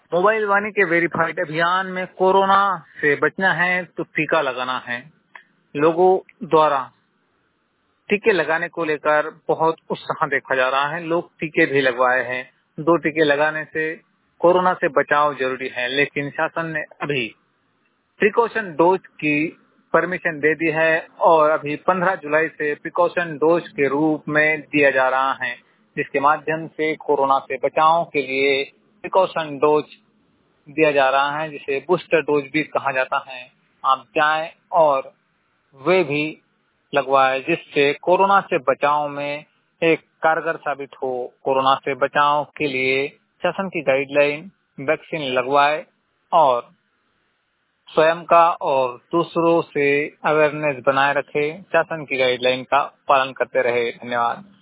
Mobile वाणी के verified अभियान में कोरोना से बचना है तो टीका लगाना है। लोगों द्वारा टीके लगाने को लेकर बहुत उत्साह देखा जा रहा है। लोग टीके भी लगवाए हैं। 2 टीके लगाने से कोरोना से बचाव जरूरी है, लेकिन शासन ने अभी प्रिकॉशन डोज की परमिशन दे दी है और अभी 15 जुलाई से प्रिकॉशन डोज के रूप में दिया जा रहा है, जिसके माध्यम से कोरोना से बचाव के लिए प्रिकॉशन डोज दिया जा रहा है, जिसे बूस्टर डोज भी कहा जाता है। आप जाएं और वे भी लगवाएं, जिससे कोरोना से बचाव में एक कारगर साबित हो। कोरोना से बचाव के लिए शासन की गाइडलाइन वैक्सीन लगवाए और स्वयं का और दूसरों से अवेयरनेस बनाए रखे। शासन की गाइडलाइन का पालन करते रहे। धन्यवाद।